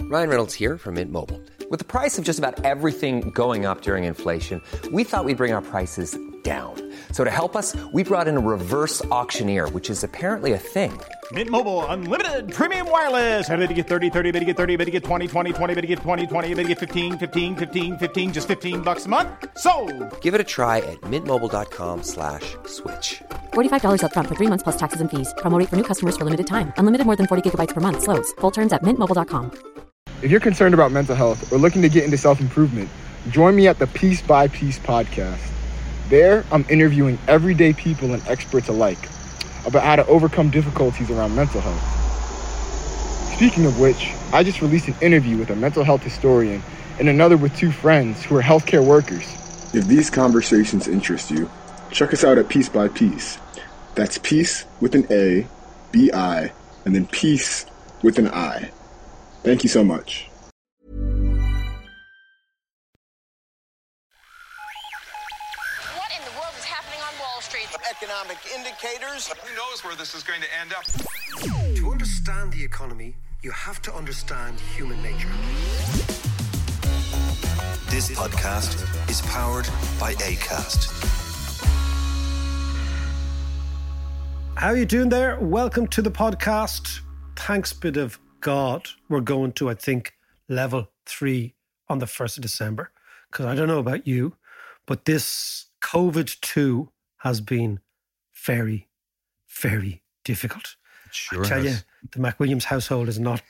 Ryan Reynolds here from Mint Mobile. With the price of just about everything going up during inflation, we thought we'd bring our prices down. So to help us, we brought in a reverse auctioneer, which is apparently a thing. Mint Mobile Unlimited Premium Wireless. How to get 30, 30, bit to get 30, bit to get 20, 20, 20, bit to get 20, 20, bit to get 15, 15, 15, 15, just $15 a month? Sold! Give it a try at mintmobile.com/switch. $45 up front for 3 months plus taxes and fees. Promo rate for new customers for limited time. Unlimited more than 40 gigabytes per month. Slows full terms at mintmobile.com. If you're concerned about mental health or looking to get into self-improvement, join me at the Piece by Piece podcast. There, I'm interviewing everyday people and experts alike about how to overcome difficulties around mental health. Speaking of which, I just released an interview with a mental health historian and another with two friends who are healthcare workers. If these conversations interest you, check us out at Piece by Piece. That's Peace with an A, B-I, and then Peace with an I. Thank you so much. What in the world is happening on Wall Street? Economic indicators. Who knows where this is going to end up? To understand the economy, you have to understand human nature. This podcast is powered by Acast. How are you doing there? Welcome to the podcast. Thanks be to God, we're going to, I think, level 3 on the 1st of December. Because I don't know about you, but this COVID-2 has been very, very difficult. It sure I tell you, the McWilliams household is not,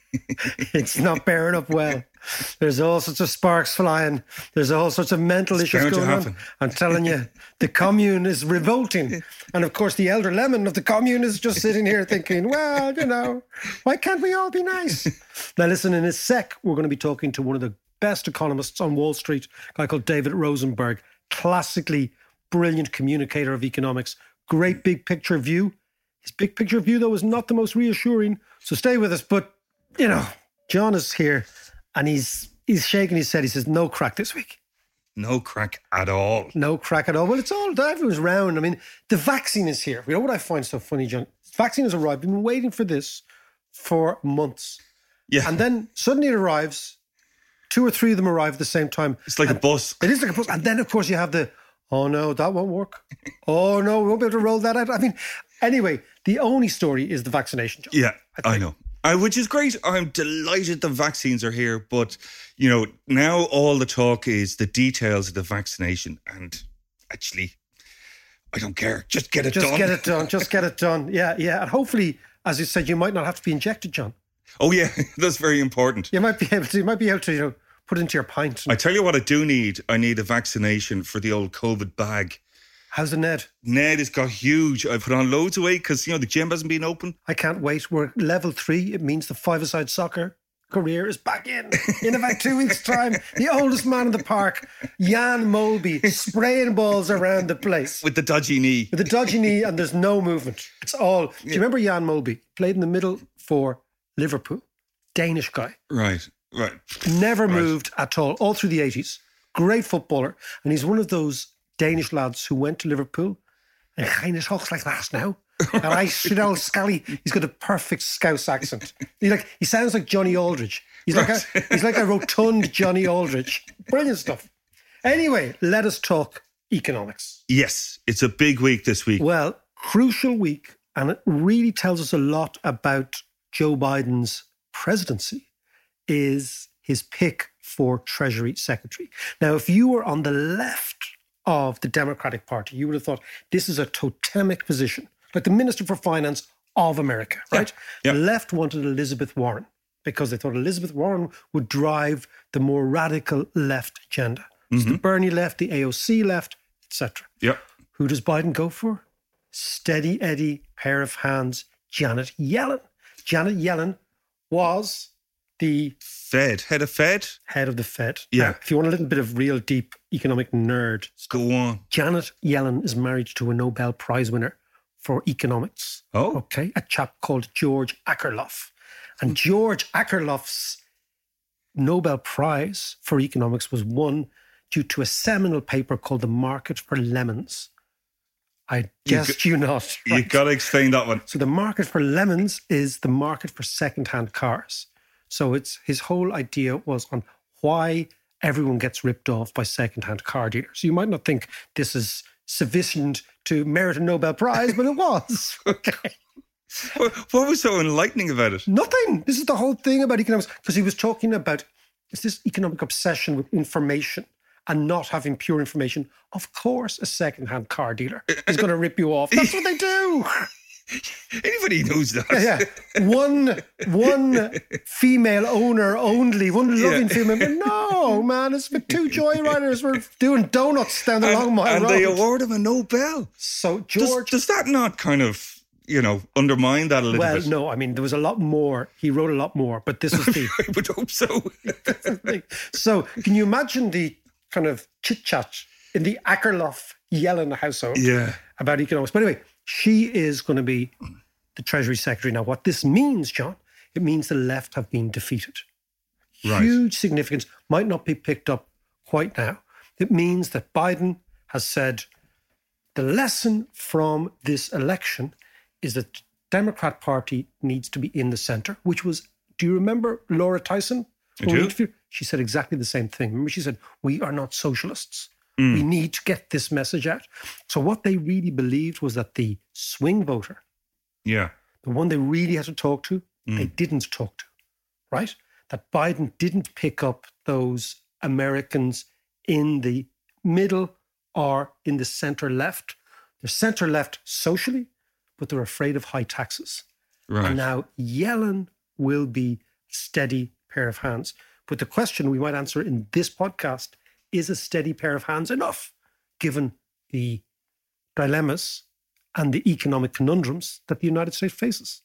it's not bearing up well. There's all sorts of sparks flying. There's all sorts of mental issues going on. I'm telling you, the commune is revolting. And of course, the elder lemon of the commune is just sitting here thinking, well, you know, why can't we all be nice? Now, listen, in a sec, we're going to be talking to one of the best economists on Wall Street, a guy called David Rosenberg, classically brilliant communicator of economics, great big picture view. His big picture view, though, is not the most reassuring. So stay with us. But, you know, John is here. And he's shaking his head. He says, no crack this week. No crack at all. No crack at all. Well, it's all, everyone's round. I mean, the vaccine is here. You know what I find so funny, John? The vaccine has arrived. We've been waiting for this for months. Yeah. And then suddenly it arrives. 2 or 3 of them arrive at the same time. It's like a bus. It is like a bus. And then, of course, you have the, oh no, that won't work. Oh no, we won't be able to roll that out. I mean, anyway, the only story is the vaccination, John. Yeah, I know. Which is great. I'm delighted the vaccines are here. But, you know, now all the talk is the details of the vaccination. And actually, I don't care. Just get it done. Just get it done. Just get it done. Yeah, yeah. And hopefully, as you said, you might not have to be injected, John. Oh, yeah. That's very important. You might be able to, you know, put it into your pint. I tell you what I do need. I need a vaccination for the old COVID bag. How's the Ned? Ned has got huge. I put on loads of weight because, you know, the gym hasn't been open. I can't wait. We're level 3. It means the five-a-side soccer career is back in about 2 weeks' time. The oldest man in the park, Jan Molby, spraying balls around the place. With the dodgy knee. With the dodgy knee, and there's no movement. It's all... Do you remember Jan Molby? Played in the middle for Liverpool. Danish guy. Right. Never moved at all through the 80s. Great footballer. And he's one of those Danish lads who went to Liverpool and kind of talks like that now. And I, you know, Scally, he's got a perfect Scouse accent. He sounds like Johnny Aldridge. He's like a rotund Johnny Aldridge. Brilliant stuff. Anyway, let us talk economics. Yes, it's a big week this week. Well, crucial week, and it really tells us a lot about Joe Biden's presidency, is his pick for Treasury Secretary. Now, if you were on the left of the Democratic Party, you would have thought this is a totemic position, like the Minister for Finance of America, right? Yeah. The left wanted Elizabeth Warren because they thought Elizabeth Warren would drive the more radical left agenda. So the Bernie left, the AOC left, etc. Yep. Who does Biden go for? Steady Eddie, pair of hands, Janet Yellen. Janet Yellen was the head of the Fed. Yeah. Now, if you want a little bit of real deep economic nerd, go on. Janet Yellen is married to a Nobel Prize winner for economics. Oh. Okay. A chap called George Akerlof. And George Akerlof's Nobel Prize for economics was won due to a seminal paper called The Market for Lemons. I guessed you not. Right? You got to explain that one. So the market for lemons is the market for second-hand cars. So his whole idea was on why everyone gets ripped off by second-hand car dealers. You might not think this is sufficient to merit a Nobel Prize, but it was. Okay. What was so enlightening about it? Nothing. This is the whole thing about economics. Because he was talking about, it's this economic obsession with information and not having pure information. Of course, a second-hand car dealer is going to rip you off. That's what they do. Anybody knows that. Yeah. One female owner only, one loving female. But no, man, it's for two joyriders. We're doing donuts down the Long Mile Road. And they award him a Nobel. So, George... Does that not kind of, undermine that a little bit? Well, no, I mean, there was a lot more. He wrote a lot more, but this was the... I would hope so. So, can you imagine the kind of chit-chat in the Akerlof-Yellen household about economics? But anyway... She is going to be the Treasury Secretary. Now, what this means, John, it means the left have been defeated. Right. Huge significance, might not be picked up quite now. It means that Biden has said the lesson from this election is that the Democrat Party needs to be in the centre, which was, do you remember Laura Tyson? I do. She said exactly the same thing. Remember, she said, we are not socialists. We need to get this message out. So what they really believed was that the swing voter, the one they really had to talk to, they didn't talk to, right? That Biden didn't pick up those Americans in the middle or in the centre-left. They're centre-left socially, but they're afraid of high taxes. Right. And now Yellen will be a steady pair of hands. But the question we might answer in this podcast, is a steady pair of hands enough, given the dilemmas and the economic conundrums that the United States faces?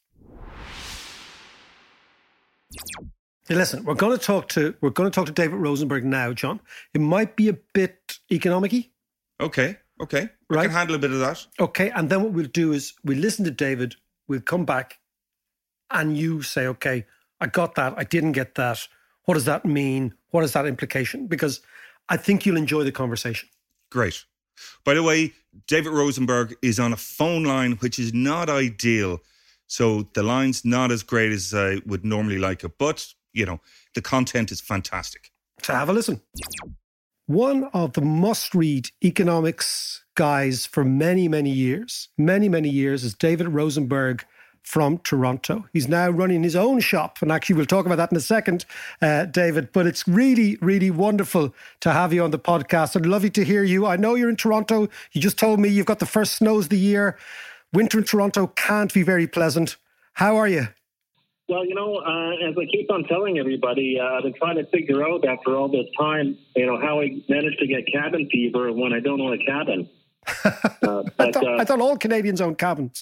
Hey, listen, we're going to talk to David Rosenberg now, John. It might be a bit economic-y. Okay. Right? I can handle a bit of that. Okay, and then what we'll do is we'll listen to David, we'll come back, and you say, okay, I got that, I didn't get that. What does that mean? What is that implication? Because I think you'll enjoy the conversation. Great. By the way, David Rosenberg is on a phone line, which is not ideal. So the line's not as great as I would normally like it. But, the content is fantastic. So have a listen. One of the must-read economics guys for many, many years is David Rosenberg from Toronto. He's now running his own shop. And actually, we'll talk about that in a second, David. But it's really, really wonderful to have you on the podcast. I'd love to hear you. I know you're in Toronto. You just told me you've got the first snows of the year. Winter in Toronto can't be very pleasant. How are you? Well, as I keep on telling everybody, I've been trying to figure out after all this time, how I managed to get cabin fever when I don't own a cabin. I thought all Canadians own cabins.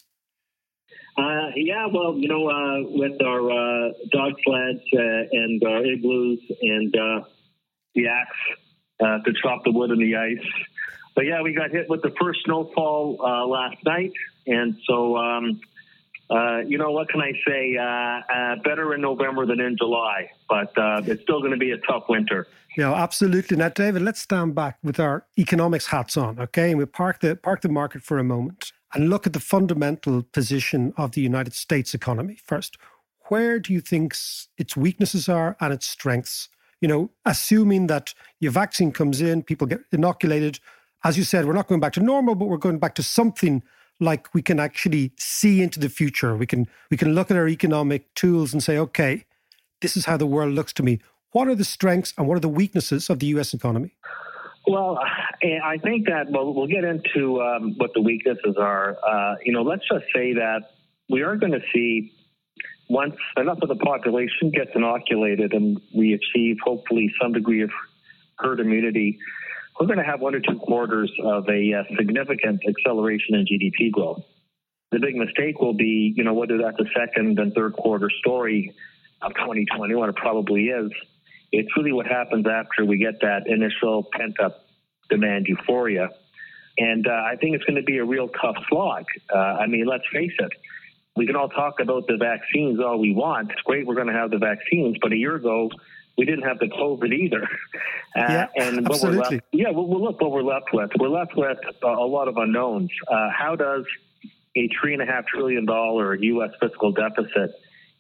With our dog sleds and our igloos and the axe to chop the wood and the ice. But yeah, we got hit with the first snowfall last night. And so, what can I say? Better in November than in July, but it's still going to be a tough winter. Yeah, absolutely. Now, David, let's stand back with our economics hats on, okay? And we park the market for a moment and look at the fundamental position of the United States economy first. Where do you think its weaknesses are and its strengths? Assuming that your vaccine comes in, people get inoculated. As you said, we're not going back to normal, but we're going back to something like we can actually see into the future. We can look at our economic tools and say, okay, this is how the world looks to me. What are the strengths and what are the weaknesses of the U.S. economy? Well, I think that we'll get into what the weaknesses are. Let's just say that we are going to see, once enough of the population gets inoculated and we achieve hopefully some degree of herd immunity, we're going to have 1 or 2 quarters of a significant acceleration in GDP growth. The big mistake will be, whether that's a second and third quarter story of 2021, it probably is. It's really what happens after we get that initial pent-up demand euphoria. And I think it's going to be a real tough slog. Let's face it. We can all talk about the vaccines all we want. It's great we're going to have the vaccines, but a year ago, we didn't have the COVID either. And absolutely. What we're left with. We're left with a lot of unknowns. How does a $3.5 trillion U.S. fiscal deficit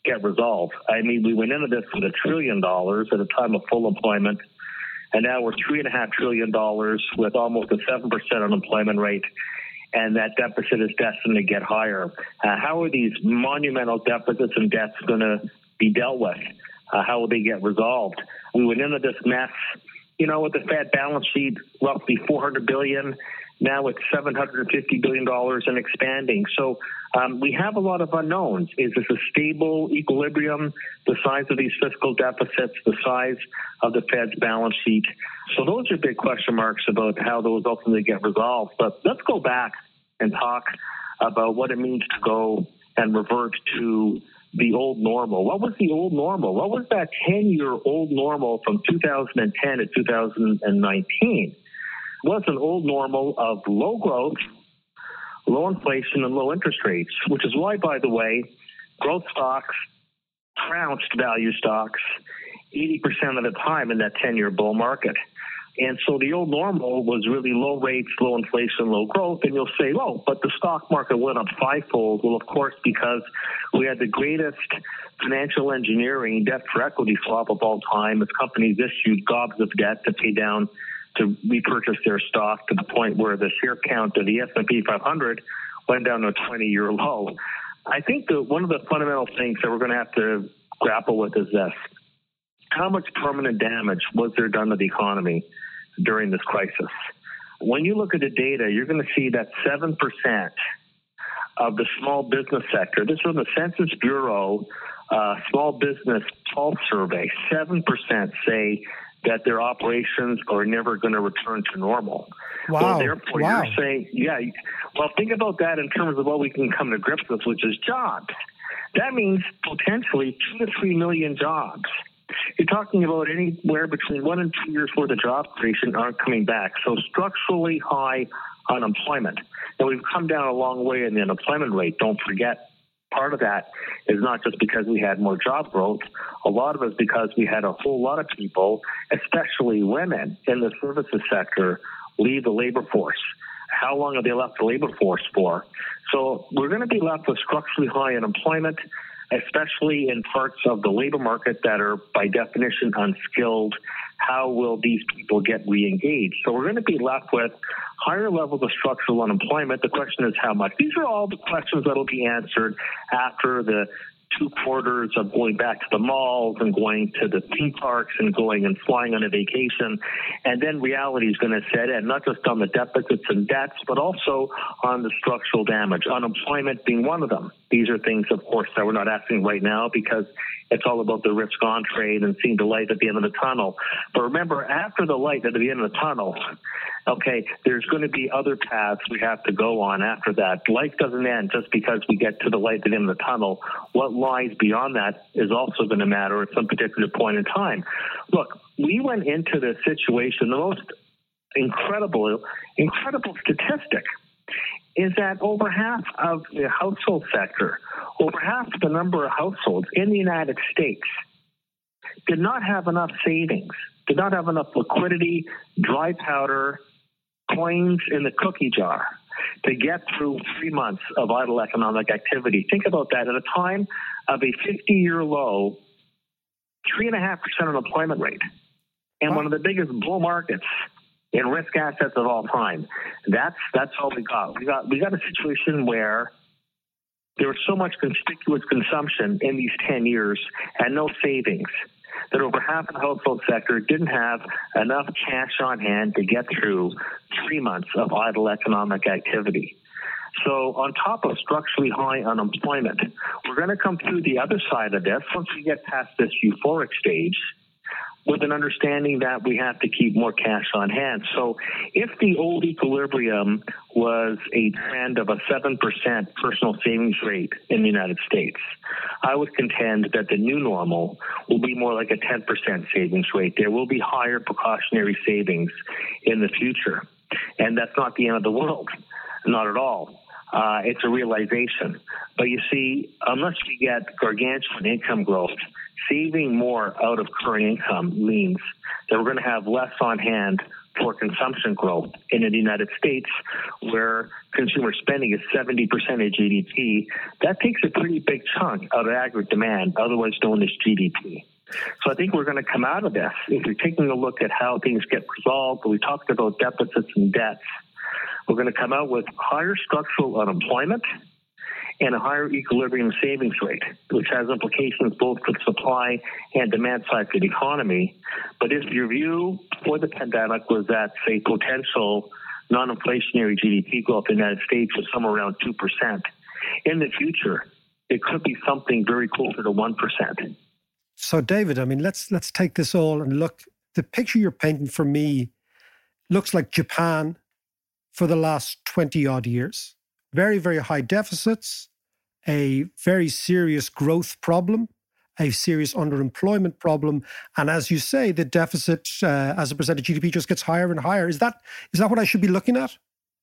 get resolved. I mean, we went into this with $1 trillion at a time of full employment, and now we're $3.5 trillion with almost a 7% unemployment rate, and that deficit is destined to get higher. How are these monumental deficits and debts going to be dealt with? How will they get resolved? We went into this mess, with the Fed balance sheet roughly $400 billion. Now it's $750 billion and expanding. So we have a lot of unknowns. Is this a stable equilibrium, the size of these fiscal deficits, the size of the Fed's balance sheet? So those are big question marks about how those ultimately get resolved. But let's go back and talk about what it means to go and revert to the old normal. What was the old normal? What was that 10-year-old normal from 2010 to 2019? Was an old normal of low growth, low inflation, and low interest rates, which is why, by the way, growth stocks trounced value stocks 80% of the time in that 10-year bull market. And so the old normal was really low rates, low inflation, low growth. And you'll say, well, but the stock market went up fivefold. Well, of course, because we had the greatest financial engineering debt for equity swap of all time as companies issued gobs of debt to pay down to repurchase their stock to the point where the share count of the S&P 500 went down to a 20-year low. I think that one of the fundamental things that we're going to have to grapple with is this. How much permanent damage was there done to the economy during this crisis? When you look at the data, you're going to see that 7% of the small business sector, this is from the Census Bureau Small Business Pulse Survey, 7% say that their operations are never going to return to normal. Wow. Well, therefore, you're saying, well, think about that in terms of what we can come to grips with, which is jobs. That means potentially 2 to 3 million jobs. You're talking about anywhere between 1 and 2 years worth of job creation aren't coming back. So structurally high unemployment. And we've come down a long way in the unemployment rate. Don't forget, part of that is not just because we had more job growth. A lot of it is because we had a whole lot of people, especially women in the services sector, leave the labor force. How long have they left the labor force for? So we're going to be left with structurally high unemployment, especially in parts of the labor market that are by definition unskilled. How will these people get re-engaged? So we're going to be left with higher levels of structural unemployment. The question is how much. These are all the questions that will be answered after the 2 quarters of going back to the malls and going to the theme parks and going and flying on a vacation. And then reality is going to set in, not just on the deficits and debts, but also on the structural damage, unemployment being one of them. These are things, of course, that we're not asking right now because it's all about the risk on trade and seeing the light at the end of the tunnel. But remember, after the light at the end of the tunnel, okay, there's going to be other paths we have to go on after that. Life doesn't end just because we get to the light at the end of the tunnel. What lies beyond that is also going to matter at some particular point in time. Look, we went into this situation, the most incredible statistic is that over half of the household sector, over half the number of households in the United States did not have enough savings, did not have enough liquidity, dry powder, coins in the cookie jar to get through 3 months of idle economic activity. Think about that. At a time of a 50-year low, 3.5% unemployment rate, and one of the biggest bull markets in risk assets of all time. That's all we got. We got a situation where there was so much conspicuous consumption in these 10 years and no savings that over half of the household sector didn't have enough cash on hand to get through 3 months of idle economic activity. So on top of structurally high unemployment, we're going to come through the other side of this once we get past this euphoric stage with an understanding that we have to keep more cash on hand. So if the old equilibrium was a trend of a 7% personal savings rate in the United States, I would contend that the new normal will be more like a 10% savings rate. There will be higher precautionary savings in the future. And that's not the end of the world, not at all. It's a realization. But you see, unless we get gargantuan income growth, saving more out of current income means that we're going to have less on hand for consumption growth. And in the United States, where consumer spending is 70% of GDP, that takes a pretty big chunk out of aggregate demand, otherwise known as GDP. So I think we're going to come out of this. If you're taking a look at how things get resolved, we talked about deficits and debts, we're going to come out with higher structural unemployment and a higher equilibrium savings rate, which has implications both for the supply and demand side for the economy. But if your view for the pandemic was that, say, potential non-inflationary GDP growth in the United States was somewhere around 2%, in the future, it could be something very closer to 1%. So, David, I mean, let's take this all and look. The picture you're painting for me looks like Japan for the last 20-odd years. Very, very high deficits, a very serious growth problem, a serious underemployment problem. And as you say, the deficit as a percent of GDP just gets higher and higher. Is that what I should be looking at?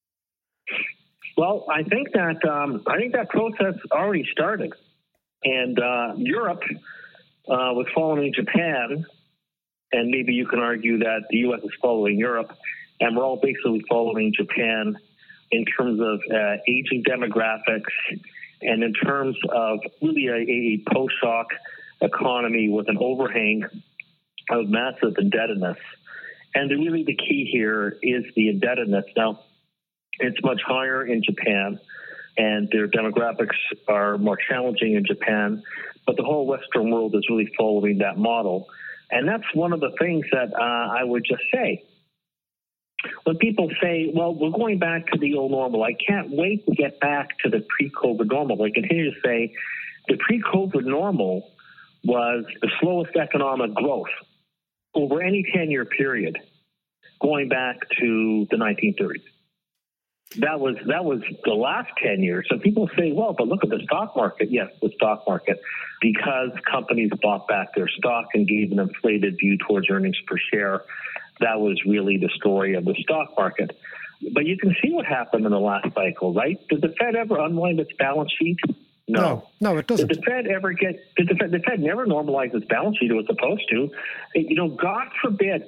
Well, I think that process already started. And Europe was following Japan, and maybe you can argue that the U.S. is following Europe, and we're all basically following Japan in terms of aging demographics and in terms of really a post-shock economy with an overhang of massive indebtedness. And really the key here is the indebtedness. Now, it's much higher in Japan, and their demographics are more challenging in Japan, but the whole Western world is really following that model. And that's one of the things that I would just say. When people say, well, we're going back to the old normal, I can't wait to get back to the pre-COVID normal. I continue to say the pre-COVID normal was the slowest economic growth over any 10-year period going back to the 1930s. That was the last 10 years. So people say, well, but look at the stock market. Yes, the stock market, because companies bought back their stock and gave an inflated view towards earnings per share. That was really the story of the stock market. But you can see what happened in the last cycle, right? Did the Fed ever unwind its balance sheet? No, it doesn't. Did the Fed ever the Fed never normalized its balance sheet? It was supposed to. You know, God forbid,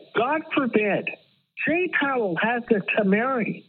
Jay Powell has the temerity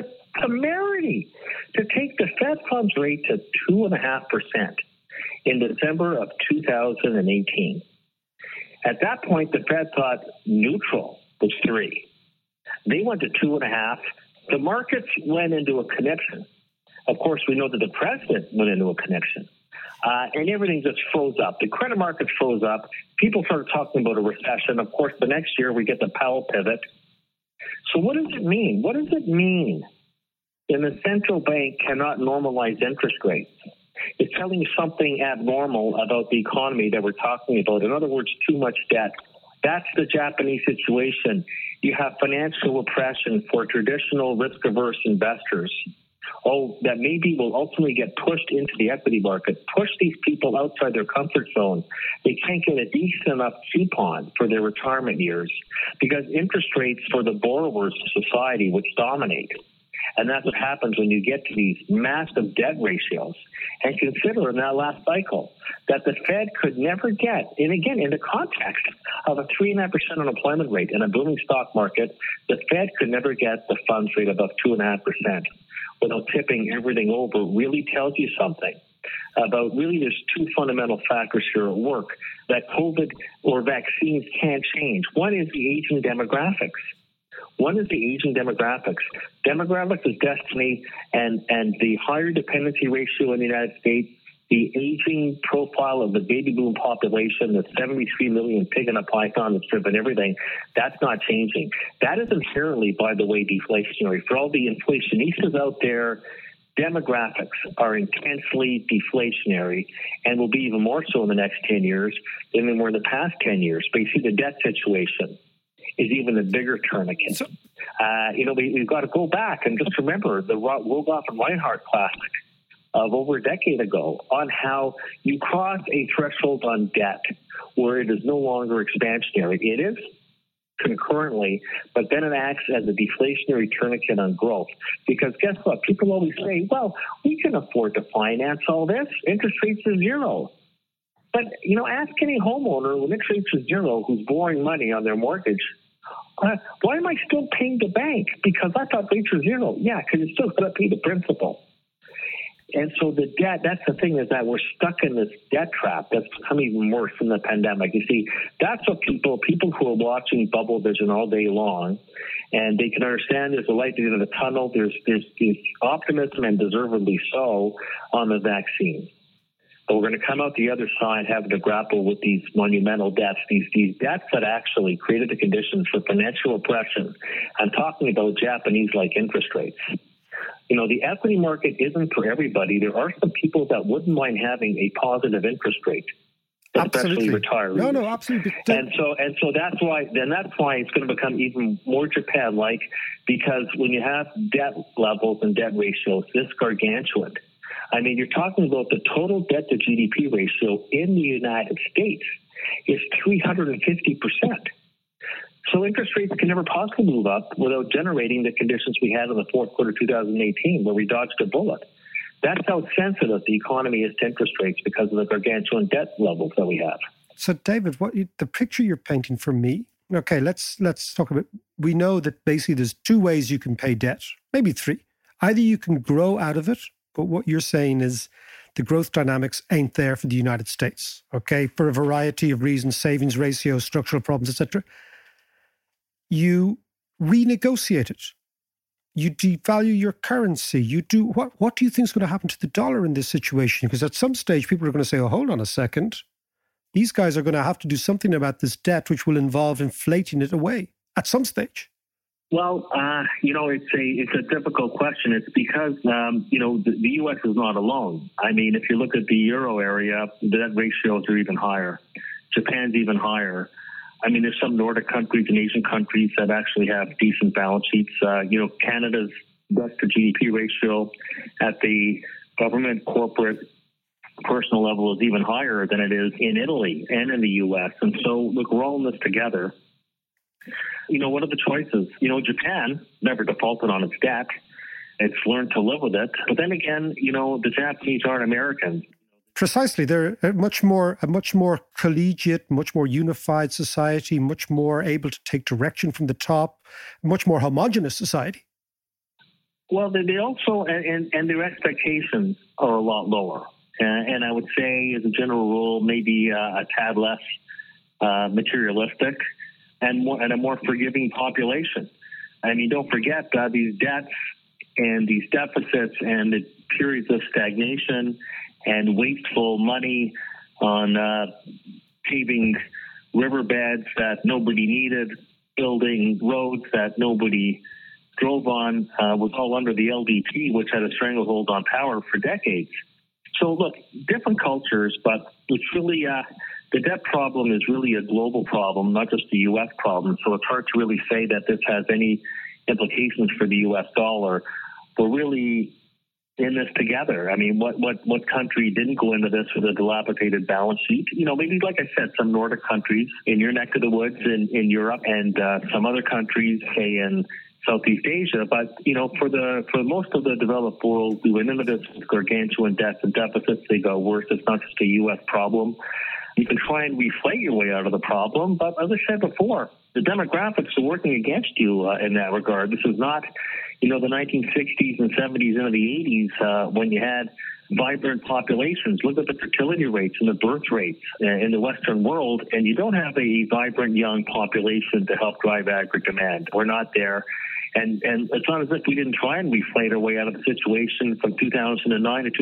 to take the Fed funds rate to 2.5% in December of 2018. At that point, the Fed thought neutral was 3. They went to 2.5. The markets went into a conniption. Of course, we know that the president went into a conniption. And everything just froze up. The credit markets froze up. People started talking about a recession. Of course, the next year we get the Powell pivot. So what does it mean? What does it mean when the central bank cannot normalize interest rates? It's telling you something abnormal about the economy that we're talking about. In other words, too much debt. That's the Japanese situation. You have financial repression for traditional risk-averse investors. That maybe will ultimately get pushed into the equity market, push these people outside their comfort zone. They can't get a decent enough coupon for their retirement years because interest rates for the borrowers of society which dominate. And that's what happens when you get to these massive debt ratios. And consider in that last cycle that the Fed could never get, and again, in the context of a 3.5% unemployment rate and a booming stock market, the Fed could never get the funds rate above 2.5% without tipping everything over. Really tells you something about really there's 2 fundamental factors here at work that COVID or vaccines can't change. One is the aging demographics. Demographics is destiny, and the higher dependency ratio in the United States, the aging profile of the baby boom population, the 73 million pig in a python that's driven everything, that's not changing. That is inherently, by the way, deflationary. For all the inflationistas out there, demographics are intensely deflationary and will be even more so in the next 10 years than they were in the past 10 years. But you see the debt situation is even a bigger tourniquet. We've got to go back and just remember the Rogoff and Reinhardt classic of over a decade ago on how you cross a threshold on debt where it is no longer expansionary. It is concurrently, but then it acts as a deflationary tourniquet on growth. Because guess what? People always say, well, we can afford to finance all this. Interest rates are 0. But, ask any homeowner when interest rates are 0 who's borrowing money on their mortgage, Why am I still paying the bank? Because I thought rates were zero. Yeah, because you're still going to pay the principal. And so the debt, that's the thing, is that we're stuck in this debt trap that's become even worse in the pandemic. You see, that's what people who are watching Bubble Vision all day long, and they can understand there's a light at the end of the tunnel, there's optimism, and deservedly so, on the vaccine. But we're going to come out the other side having to grapple with these monumental debts, these debts that actually created the conditions for financial oppression. I'm talking about Japanese-like interest rates. You know, the equity market isn't for everybody. There are some people that wouldn't mind having a positive interest rate, especially retirees. No, absolutely. And so that's why it's going to become even more Japan-like, because when you have debt levels and debt ratios this gargantuan, I mean, you're talking about the total debt to GDP ratio in the United States is 350%. So interest rates can never possibly move up without generating the conditions we had in the fourth quarter of 2018, where we dodged a bullet. That's how sensitive the economy is to interest rates because of the gargantuan debt levels that we have. So, David, the picture you're painting for me, okay, let's talk about, we know that basically there's two ways you can pay debt, maybe three. Either you can grow out of it, but what you're saying is the growth dynamics ain't there for the United States, okay, for a variety of reasons, savings ratios, structural problems, etc. You renegotiate it. You devalue your currency. You do what do you think is going to happen to the dollar in this situation? Because at some stage, people are going to say, oh, hold on a second. These guys are going to have to do something about this debt, which will involve inflating it away at some stage. Well, it's a difficult question. It's because, the U.S. is not alone. I mean, if you look at the Euro area, the debt ratios are even higher. Japan's even higher. I mean, there's some Nordic countries and Asian countries that actually have decent balance sheets. Canada's debt to GDP ratio at the government, corporate, personal level is even higher than it is in Italy and in the U.S. And so, look, we're all in this together. What are the choices? Japan never defaulted on its debt. It's learned to live with it. But then again, the Japanese aren't Americans. Precisely. They're a much more collegiate, much more unified society, much more able to take direction from the top, much more homogenous society. Well, they also, and their expectations are a lot lower. And I would say, as a general rule, maybe a tad less materialistic and a more forgiving population. I mean, don't forget these debts and these deficits and the periods of stagnation and wasteful money on paving riverbeds that nobody needed, building roads that nobody drove on, was all under the LDP, which had a stranglehold on power for decades. So, look, different cultures, but it's really the debt problem is really a global problem, not just a U.S. problem. So it's hard to really say that this has any implications for the U.S. dollar. We're really in this together. I mean, what country didn't go into this with a dilapidated balance sheet? Maybe, like I said, some Nordic countries in your neck of the woods in Europe, and some other countries, say in Southeast Asia. But, for most of the developed world, we went into this with gargantuan debts and deficits. They got worse. It's not just a U.S. problem. You can try and reflate your way out of the problem. But as I said before, the demographics are working against you in that regard. This is not, the 1960s and 70s into the 80s when you had vibrant populations. Look at the fertility rates and the birth rates in the Western world, and you don't have a vibrant young population to help drive aggregate demand. We're not there. And it's not as if we didn't try and reflate our way out of the situation from 2009 to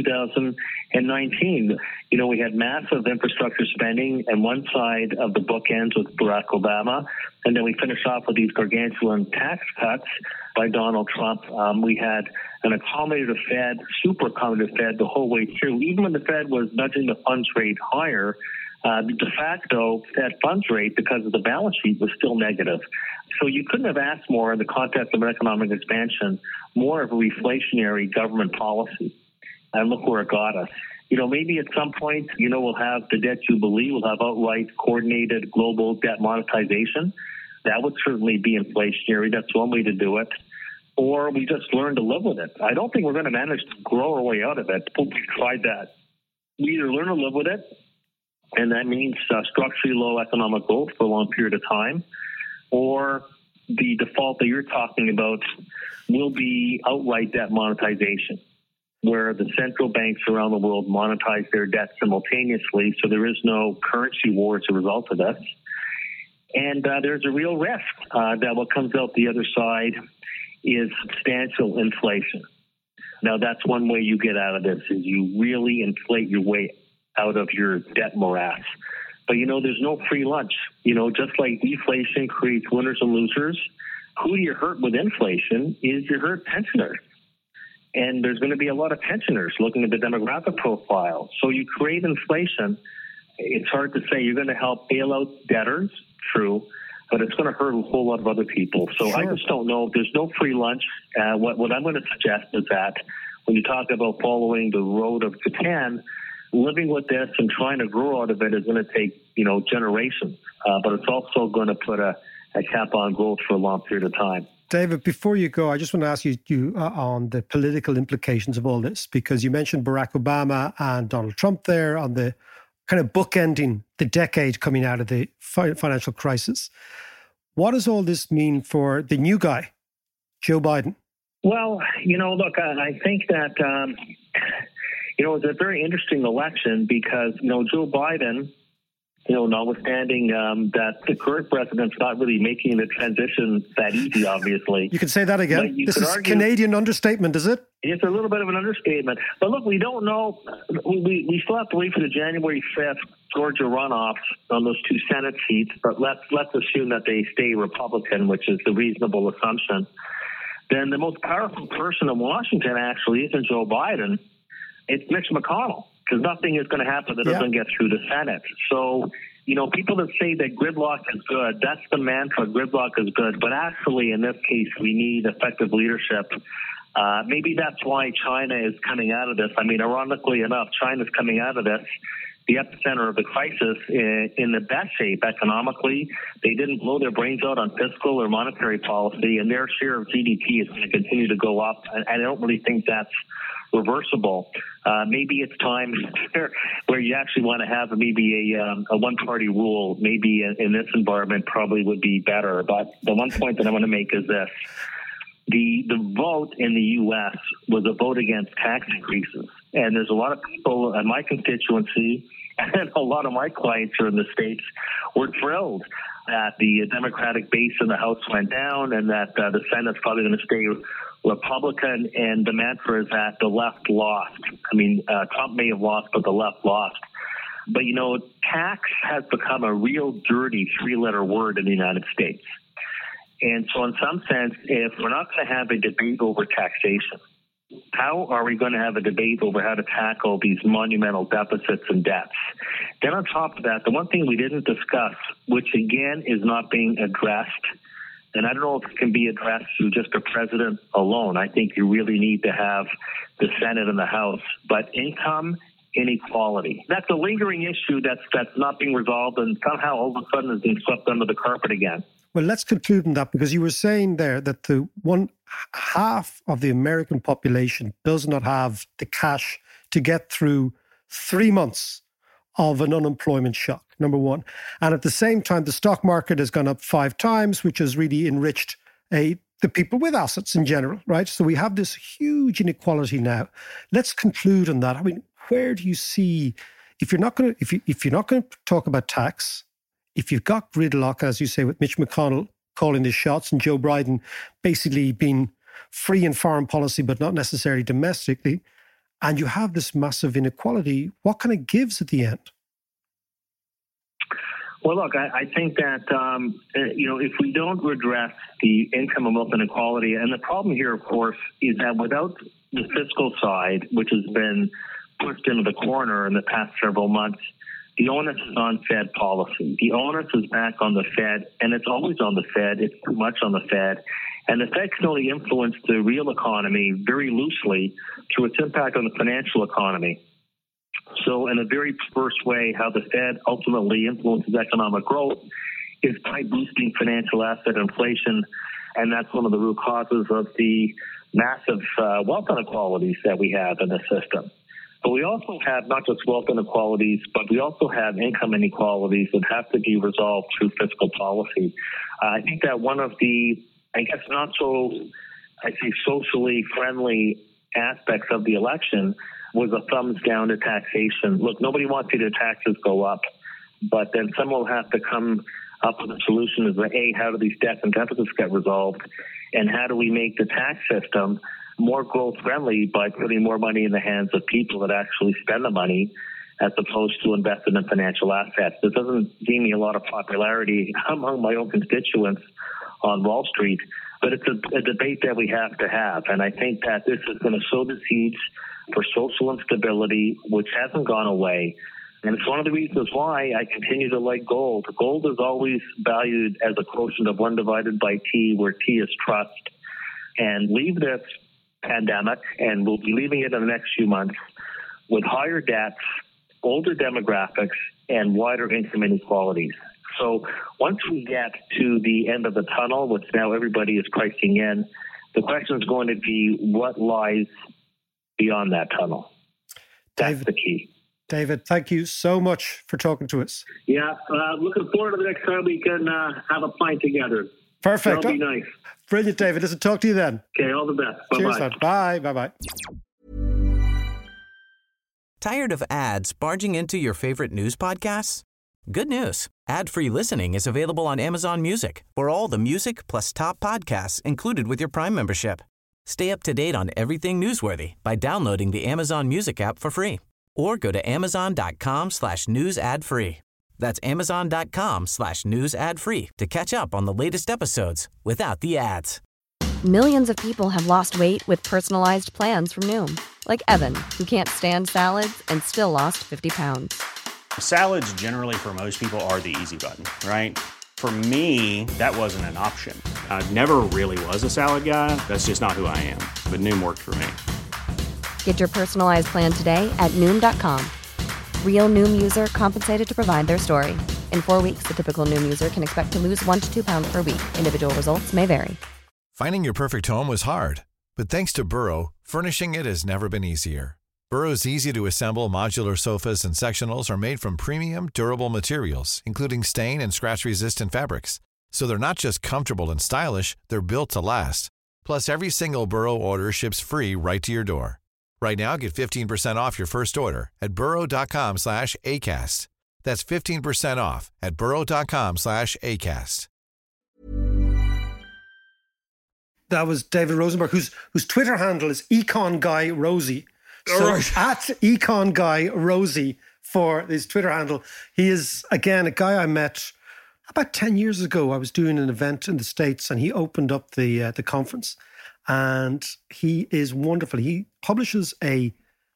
2019. We had massive infrastructure spending, and one side of the book ends with Barack Obama, and then we finish off with these gargantuan tax cuts by Donald Trump. We had an accommodative Fed, super accommodative Fed the whole way through. Even when the Fed was nudging the funds rate higher, the de facto Fed funds rate, because of the balance sheet, was still negative. So you couldn't have asked more in the context of an economic expansion, more of a reflationary government policy. And look where it got us. Maybe at some point, we'll have the debt jubilee, we'll have outright coordinated global debt monetization. That would certainly be inflationary. That's one way to do it. Or we just learn to live with it. I don't think we're going to manage to grow our way out of it. We've tried that. We either learn to live with it, and that means structurally low economic growth for a long period of time, or the default that you're talking about will be outright debt monetization, where the central banks around the world monetize their debt simultaneously, so there is no currency war as a result of this. And there's a real risk that what comes out the other side is substantial inflation. Now, that's one way you get out of this, is you really inflate your way out of your debt morass. But, there's no free lunch. Just like deflation creates winners and losers, who do you hurt with inflation is you hurt pensioners. And there's going to be a lot of pensioners looking at the demographic profile. So you create inflation. It's hard to say you're going to help bail out debtors, true, but it's going to hurt a whole lot of other people. So sure. I just don't know. There's no free lunch. What I'm going to suggest is that when you talk about following the road of Japan, living with this and trying to grow out of it is going to take, generations. But it's also going to put a cap on growth for a long period of time. David, before you go, I just want to ask you on the political implications of all this, because you mentioned Barack Obama and Donald Trump there on the kind of bookending the decade coming out of the financial crisis. What does all this mean for the new guy, Joe Biden? Well, look, I think that, it was a very interesting election because, Joe Biden, notwithstanding that the current president's not really making the transition that easy, obviously. You can say that again. This is Canadian understatement, is it? It's a little bit of an understatement. But look, we don't know. We still have to wait for the January 5th Georgia runoffs on those two Senate seats, but let's assume that they stay Republican, which is the reasonable assumption. Then the most powerful person in Washington actually isn't Joe Biden. It's Mitch McConnell, because nothing is going to happen that doesn't get through the Senate. So, people that say that gridlock is good, that's the mantra, gridlock is good. But actually, in this case, we need effective leadership. Maybe that's why China is coming out of this. I mean, ironically enough, China's coming out of this, the epicenter of the crisis, in the best shape economically. They didn't blow their brains out on fiscal or monetary policy, and their share of GDP is going to continue to go up. And I don't really think that's reversible. Maybe it's time where you actually want to have maybe a one-party rule. Maybe in this environment probably would be better. But the one point that I want to make is this. The vote in the U.S. was a vote against tax increases. And there's a lot of people in my constituency and a lot of my clients here in the States were thrilled that the Democratic base in the House went down and that the Senate's probably going to stay Republican, and the mantra is that the left lost. I mean, Trump may have lost, but the left lost. But, tax has become a real dirty three-letter word in the United States. And so in some sense, if we're not going to have a debate over taxation, how are we going to have a debate over how to tackle these monumental deficits and debts? Then on top of that, the one thing we didn't discuss, which again is not being addressed, and I don't know if it can be addressed through just the president alone. I think you really need to have the Senate and the House. But income inequality, that's a lingering issue that's not being resolved and somehow all of a sudden is being swept under the carpet again. Well, let's conclude on that, because you were saying there that the one half of the American population does not have the cash to get through 3 months of an unemployment shock, number one. And at the same time, the stock market has gone up 5 times, which has really enriched the people with assets in general, right? So we have this huge inequality now. Let's conclude on that. I mean, where do you see, if you're not going to talk about tax, if you've got gridlock, as you say, with Mitch McConnell calling the shots and Joe Biden basically being free in foreign policy, but not necessarily domestically, and you have this massive inequality, what kind of gives at the end? Well, look, I think that, if we don't redress the income and wealth inequality, and the problem here, of course, is that without the fiscal side, which has been pushed into the corner in the past several months, the onus is on Fed policy. The onus is back on the Fed, and it's always on the Fed. It's too much on the Fed. And the Fed can only influence the real economy very loosely through its impact on the financial economy. So in a very perverse way, how the Fed ultimately influences economic growth is by boosting financial asset inflation, and that's one of the root causes of the massive wealth inequalities that we have in the system. But we also have not just wealth inequalities, but we also have income inequalities that have to be resolved through fiscal policy. I think that one of the, I guess, not so, I say, socially friendly aspects of the election was a thumbs down to taxation. Look, nobody wants to see their taxes go up, but then someone will have to come up with a solution as A, how do these debts and deficits get resolved, and how do we make the tax system more growth-friendly by putting more money in the hands of people that actually spend the money as opposed to invested in financial assets. This doesn't gain me a lot of popularity among my own constituents on Wall Street, but it's a debate that we have to have. And I think that this is going to sow the seeds for social instability, which hasn't gone away. And it's one of the reasons why I continue to like gold. Gold is always valued as a quotient of 1 divided by T, where T is trust. And leave this pandemic, and we'll be leaving it in the next few months, with higher debts, older demographics, and wider income inequalities. So once we get to the end of the tunnel, which now everybody is pricing in, the question is going to be what lies beyond that tunnel. That's the key. David, thank you so much for talking to us. Yeah, looking forward to the next time we can have a pint together. Perfect. That'll be nice. Brilliant, David. Listen, talk to you then. Okay, all the best. Bye-bye. Cheers, man. Bye. Bye-bye. Tired of ads barging into your favorite news podcasts? Good news. Ad-free listening is available on Amazon Music for all the music plus top podcasts included with your Prime membership. Stay up to date on everything newsworthy by downloading the Amazon Music app for free or go to amazon.com/news ad free. That's amazon.com/news ad free to catch up on the latest episodes without the ads. Millions of people have lost weight with personalized plans from Noom. Like Evan, who can't stand salads and still lost 50 pounds. Salads generally for most people are the easy button, right? For me, that wasn't an option. I never really was a salad guy. That's just not who I am. But Noom worked for me. Get your personalized plan today at Noom.com. Real Noom user compensated to provide their story. In 4 weeks, the typical Noom user can expect to lose 1 to 2 pounds per week. Individual results may vary. Finding your perfect home was hard, but thanks to Burrow, furnishing it has never been easier. Burrow's easy-to-assemble modular sofas and sectionals are made from premium, durable materials, including stain and scratch-resistant fabrics. So they're not just comfortable and stylish, they're built to last. Plus, every single Burrow order ships free right to your door. Right now, get 15% off your first order at burrow.com/ACAST. That's 15% off at burrow.com/ACAST. That was David Rosenberg, whose Twitter handle is EconGuyRosie. So All right. at EconGuyRosie for his Twitter handle. He is, again, a guy I met about 10 years ago. I was doing an event in the States and he opened up the conference. And he is wonderful. He publishes a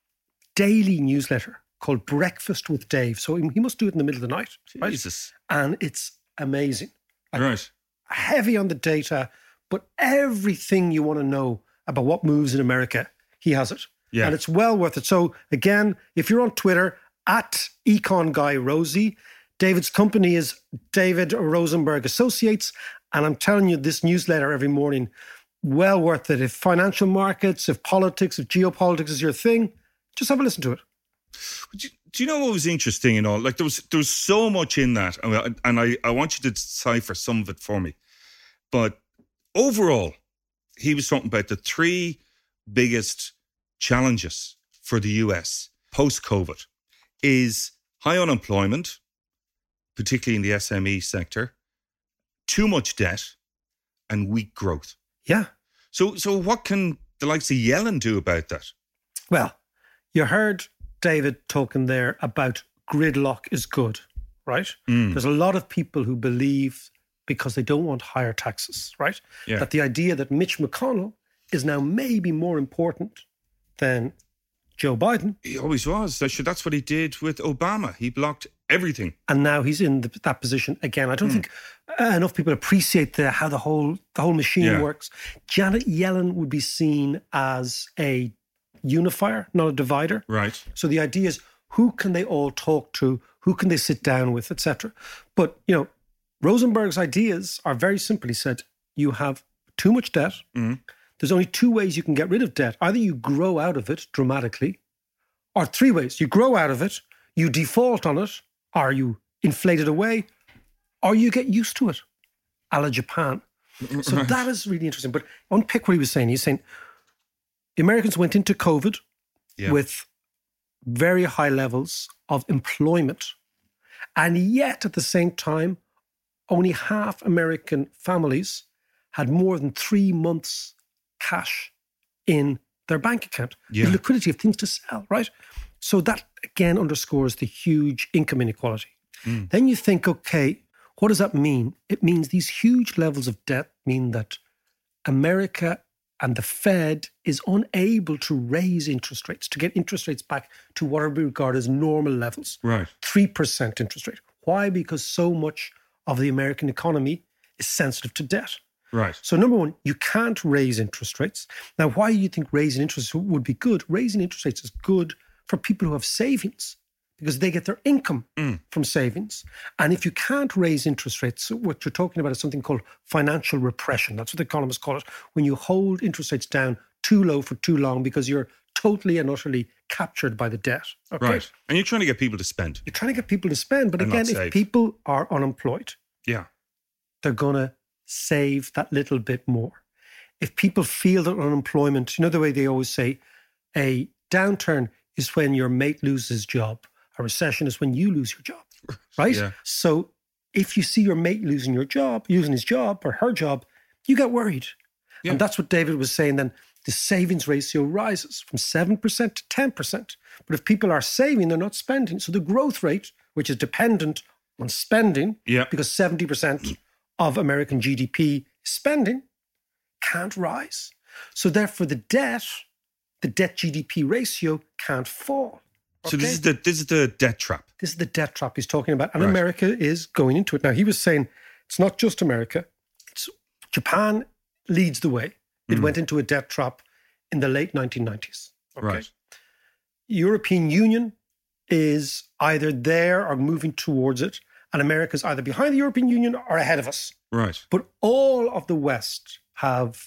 daily newsletter called Breakfast with Dave. So he must do it in the middle of the night. Right? Jesus. And it's amazing. Right. Heavy on the data, but everything you want to know about what moves in America, he has it. Yeah. And it's well worth it. So again, if you're on Twitter, at EconGuyRosie, David's company is David Rosenberg Associates. And I'm telling you, this newsletter every morning, well worth it. If financial markets, if politics, if geopolitics is your thing, just have a listen to it. Do you know what was interesting and all? Like there was so much in that, and I want you to decipher some of it for me. But overall, he was talking about the 3 biggest challenges for the US post-COVID is high unemployment, particularly in the SME sector, too much debt, and weak growth. Yeah. So what can the likes of Yellen do about that? Well, you heard David talking there about gridlock is good, right? There's a lot of people who believe, because they don't want higher taxes, right? Yeah. That the idea that Mitch McConnell is now maybe more important than Joe Biden. He always was. That's what he did with Obama. He blocked everything. And now he's in that position again. I don't think enough people appreciate how the whole machine works. Janet Yellen would be seen as a unifier, not a divider. Right. So the idea is, who can they all talk to? Who can they sit down with, etc.? But, Rosenberg's ideas are very simply said, you have too much debt. There's only 2 ways you can get rid of debt. Either you grow out of it dramatically, or three ways. You grow out of it, you default on it, or you inflate it away, or you get used to it, a la Japan. So that is really interesting. But unpick what he was saying. He's saying the Americans went into COVID with very high levels of employment, and yet at the same time, only half American families had more than 3 months cash in their bank account. The liquidity of things to sell, right? So that again underscores the huge income inequality. Then you think, okay, what does that mean? It means these huge levels of debt mean that America and the Fed is unable to raise interest rates, to get interest rates back to what we regard as normal levels. Right. 3% interest rate. Why? Because so much of the American economy is sensitive to debt. Right. So number one, you can't raise interest rates. Now, why do you think raising interest rates would be good? Raising interest rates is good for people who have savings because they get their income from savings. And if you can't raise interest rates, what you're talking about is something called financial repression. That's what the economists call it. When you hold interest rates down too low for too long because you're totally and utterly captured by the debt. Okay? Right. And you're trying to get people to spend. You're trying to get people to spend. But again, if people are unemployed, they're going to save that little bit more. If people feel that unemployment, you know the way they always say, a downturn is when your mate loses his job. A recession is when you lose your job, right? So if you see your mate losing his job or her job, you get worried. And that's what David was saying then. The savings ratio rises from 7% to 10%. But if people are saving, they're not spending. So the growth rate, which is dependent on spending, because 70% of American GDP is spending, can't rise. So therefore the debt GDP ratio can't fall. Okay? So this is the debt trap. This is the debt trap he's talking about. And America is going into it. Now, he was saying it's not just America. Japan leads the way. It went into a debt trap in the late 1990s. Okay? Right. European Union is either there or moving towards it. And America's either behind the European Union or ahead of us. Right. But all of the West have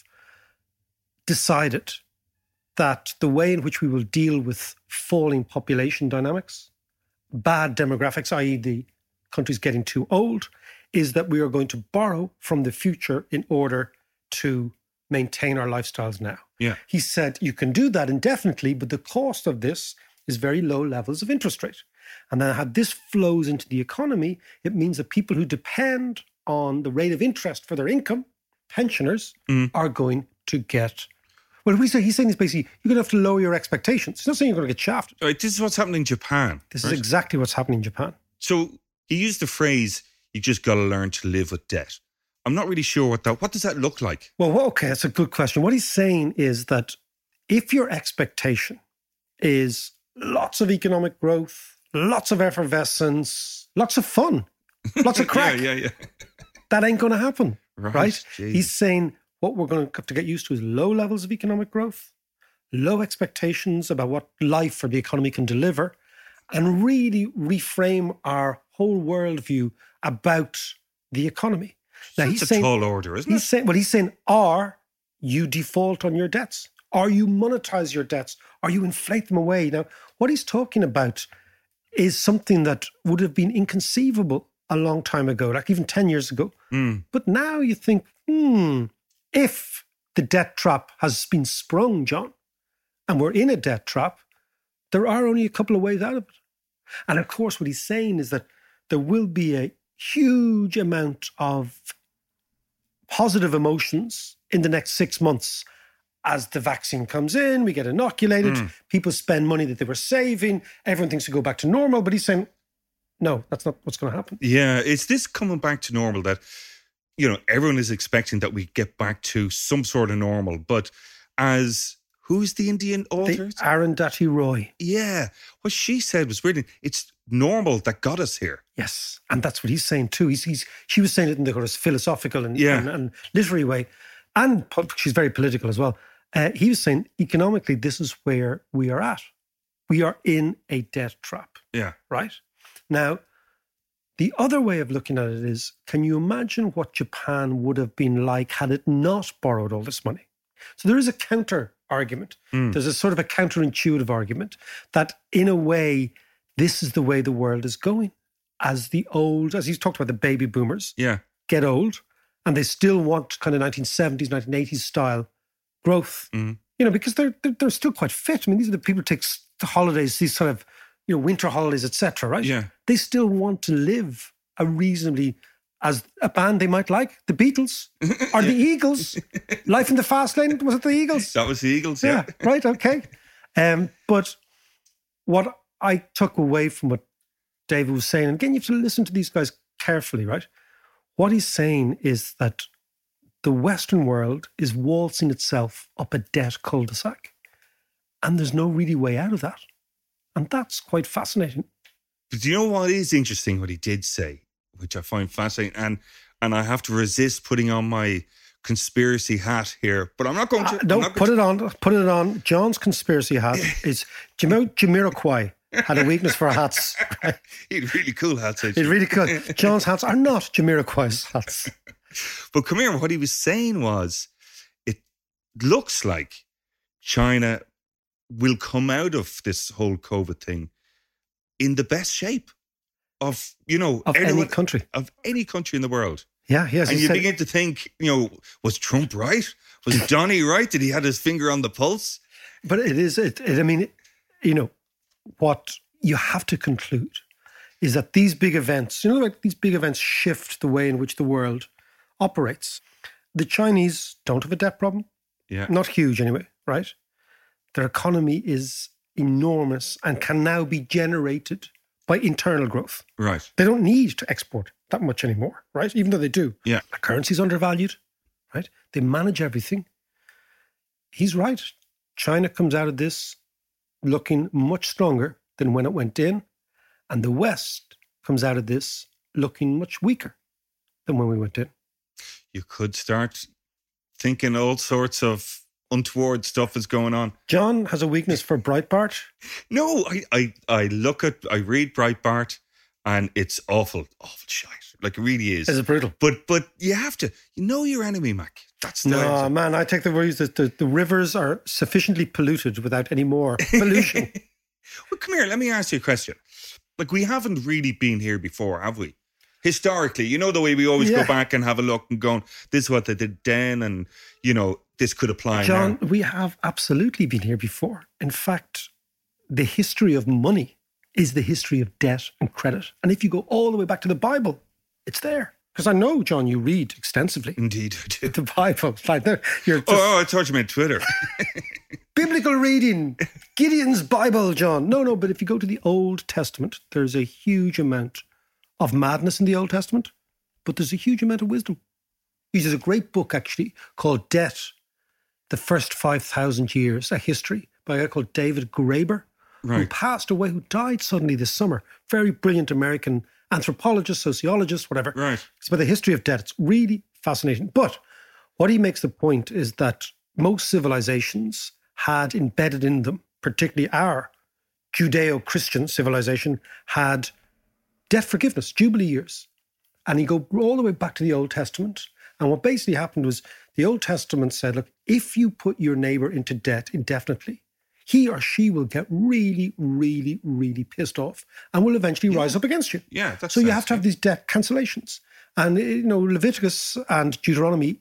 decided that the way in which we will deal with falling population dynamics, bad demographics, i.e. the country's getting too old, is that we are going to borrow from the future in order to maintain our lifestyles now. Yeah. He said you can do that indefinitely, but the cost of this is very low levels of interest rate. And then how this flows into the economy, it means that people who depend on the rate of interest for their income, pensioners, are going to get... Well, he's saying is basically, you're going to have to lower your expectations. He's not saying you're going to get shafted. Right, this is what's happening in Japan. This is exactly what's happening in Japan. So he used the phrase, you just got to learn to live with debt. I'm not really sure what does that look like? Well, okay, that's a good question. What he's saying is that if your expectation is lots of economic growth, lots of effervescence, lots of fun, lots of crack, that ain't going to happen, right? He's saying what we're going to have to get used to is low levels of economic growth, low expectations about what life or the economy can deliver, and really reframe our whole worldview about the economy. Now, That's a tall order, isn't it? He's saying, or you default on your debts, or you monetize your debts, or you inflate them away. Now, what he's talking about is something that would have been inconceivable a long time ago, like even 10 years ago. But now you think, if the debt trap has been sprung, John, and we're in a debt trap, there are only a couple of ways out of it. And of course, what he's saying is that there will be a huge amount of positive emotions in the next 6 months. As the vaccine comes in, we get inoculated, people spend money that they were saving, everyone thinks to go back to normal, but he's saying, no, that's not what's going to happen. Yeah, it's this coming back to normal that, everyone is expecting that we get back to some sort of normal, but as... Who's the Indian author? Arundhati Roy. Yeah. What she said was brilliant. It's normal that got us here. Yes. And that's what he's saying too. She was saying it in the kind of philosophical and literary way. And she's very political as well. He was saying, economically, this is where we are at. We are in a debt trap. Yeah. Right? Now, the other way of looking at it is, can you imagine what Japan would have been like had it not borrowed all this money? So there is a counter argument. There's a sort of a counterintuitive argument that in a way, this is the way the world is going. As he's talked about, the baby boomers get old and they still want kind of 1970s, 1980s style growth, because they're still quite fit. I mean, these are the people who take the holidays, these sort of, winter holidays, etc., right? Yeah. They still want to live a reasonably, as a band they might like, the Beatles or the Eagles. Life in the Fast Lane, was it the Eagles? That was the Eagles, yeah. Right, okay. But what I took away from what David was saying, and again, you have to listen to these guys carefully, right? What he's saying is that the Western world is waltzing itself up a debt cul-de-sac, and there's no really way out of that. And that's quite fascinating. But do you know what is interesting, what he did say, which I find fascinating, and I have to resist putting on my conspiracy hat here, but I'm not going to... Put it on. John's conspiracy hat is, Jamiroquai had a weakness for hats. Right? He had really cool hats, actually. He's really cool. John's hats are not Jamiroquai's hats. But come here, what he was saying was, it looks like China will come out of this whole COVID thing in the best shape of any country. Of any country in the world. Yeah, yes. And you begin to think, was Trump right? Was Donnie right? Did he have his finger on the pulse? But what you have to conclude is that these big events, these big events shift the way in which the world operates. The Chinese don't have a debt problem. Yeah. Not huge anyway, right? Their economy is enormous and can now be generated by internal growth. Right. They don't need to export that much anymore, right? Even though they do. Yeah. The currency's undervalued, right? They manage everything. He's right. China comes out of this looking much stronger than when it went in, and the West comes out of this looking much weaker than when we went in. You could start thinking all sorts of untoward stuff is going on. John has a weakness for Breitbart. No, I read Breitbart and it's awful shite. Like, it really is. It's brutal. But you have to, your enemy, Mac. That's the No, man, I take the words that the rivers are sufficiently polluted without any more pollution. Well, come here, let me ask you a question. Like, we haven't really been here before, have we? Historically, the way we always go back and have a look and go, this is what they did then, and, this could apply John, now. We have absolutely been here before. In fact, the history of money is the history of debt and credit. And if you go all the way back to the Bible, it's there. Because I know, John, you read extensively. Indeed, I do. The Bible. I thought you meant Twitter. Biblical reading. Gideon's Bible, John. No, but if you go to the Old Testament, there's a huge amount of madness in the Old Testament, but there's a huge amount of wisdom. There's a great book, actually, called Debt, The First 5,000 Years, a history, by a guy called David Graeber, who passed away, who died suddenly this summer. Very brilliant American anthropologist, sociologist, whatever. Right. It's about the history of debt. It's really fascinating. But what he makes the point is that most civilizations had embedded in them, particularly our Judeo-Christian civilization, had debt forgiveness, Jubilee years. And you go all the way back to the Old Testament. And what basically happened was the Old Testament said, look, if you put your neighbor into debt indefinitely, he or she will get really, really, really pissed off and will eventually rise up against you. Yeah, that's so you have to have these debt cancellations. And, Leviticus and Deuteronomy,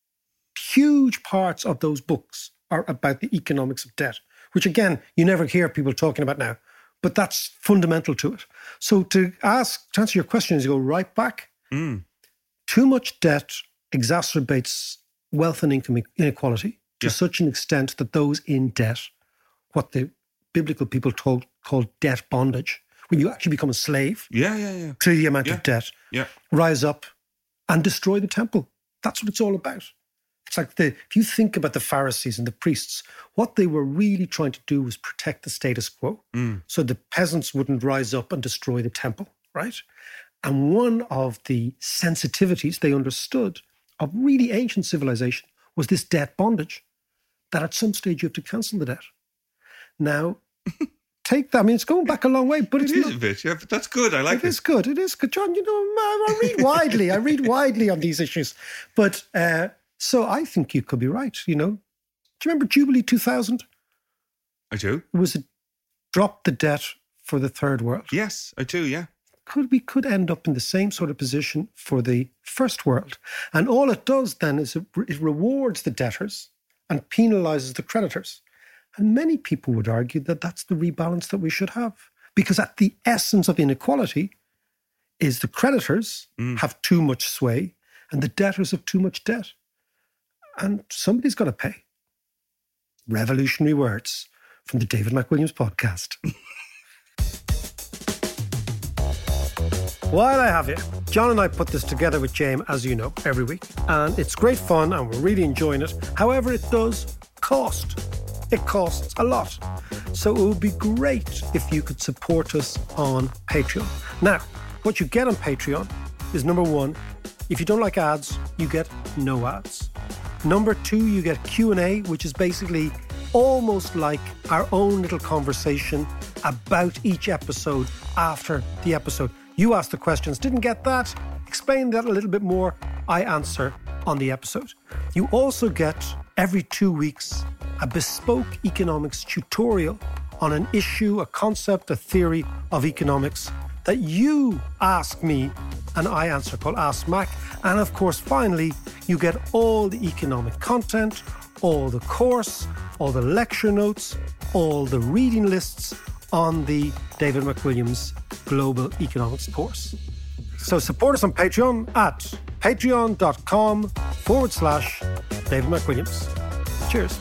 huge parts of those books are about the economics of debt, which, again, you never hear people talking about now. But that's fundamental to it. So to answer your question, is you go right back. Too much debt exacerbates wealth and income inequality to such an extent that those in debt, what the biblical people called debt bondage, when you actually become a slave to the amount of debt, rise up and destroy the temple. That's what it's all about. It's like if you think about the Pharisees and the priests, what they were really trying to do was protect the status quo. So the peasants wouldn't rise up and destroy the temple, right? And one of the sensitivities they understood of really ancient civilization was this debt bondage, that at some stage you have to cancel the debt. Now, take that. I mean, it's going back a long way, but it is a bit. Yeah, but that's good. I like it. It is good. It is good. John, I read widely. I read widely on these issues. But so I think you could be right, Do you remember Jubilee 2000? I do. It was a drop the debt for the third world. Yes, I do, yeah. We could end up in the same sort of position for the first world. And all it does then is it rewards the debtors and penalises the creditors. And many people would argue that that's the rebalance that we should have. Because at the essence of inequality is the creditors have too much sway and the debtors have too much debt. And somebody's got to pay. Revolutionary words from the David McWilliams podcast. While I have you, John and I put this together with James, as you know, every week. And it's great fun and we're really enjoying it. However, it does cost. It costs a lot. So it would be great if you could support us on Patreon. Now, what you get on Patreon is, number one, if you don't like ads, you get no ads. Number two, you get Q&A, which is basically almost like our own little conversation about each episode after the episode. You ask the questions, didn't get that, explain that a little bit more, I answer on the episode. You also get, every 2 weeks, a bespoke economics tutorial on an issue, a concept, a theory of economics that you ask me and I answer, called Ask Mac. And of course, finally, you get all the economic content, all the course, all the lecture notes, all the reading lists on the David McWilliams Global Economics course. So support us on Patreon at patreon.com/David McWilliams. Cheers.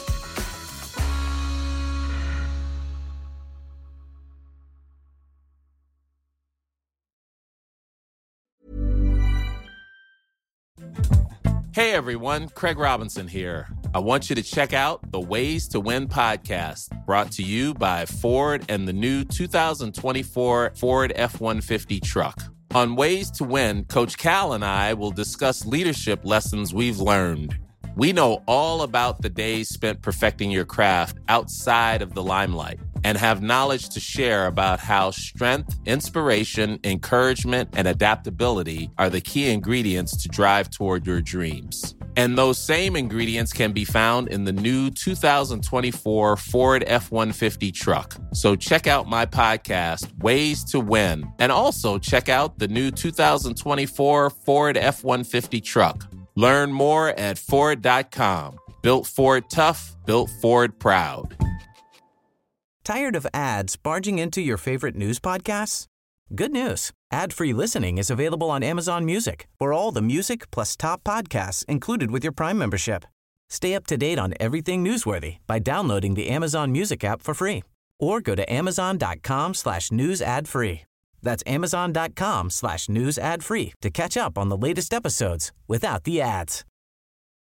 Hey everyone, Craig Robinson here. I want you to check out the Ways to Win podcast, brought to you by Ford and the new 2024 Ford F-150 truck. On Ways to Win, Coach Cal and I will discuss leadership lessons we've learned. We know all about the days spent perfecting your craft outside of the limelight and have knowledge to share about how strength, inspiration, encouragement, and adaptability are the key ingredients to drive toward your dreams. And those same ingredients can be found in the new 2024 Ford F-150 truck. So check out my podcast, Ways to Win, and also check out the new 2024 Ford F-150 truck. Learn more at Ford.com. Built Ford tough, built Ford proud. Tired of ads barging into your favorite news podcasts? Good news. Ad-free listening is available on Amazon Music for all the music plus top podcasts included with your Prime membership. Stay up to date on everything newsworthy by downloading the Amazon Music app for free or go to amazon.com/news ad free. That's amazon.com/news ad free to catch up on the latest episodes without the ads.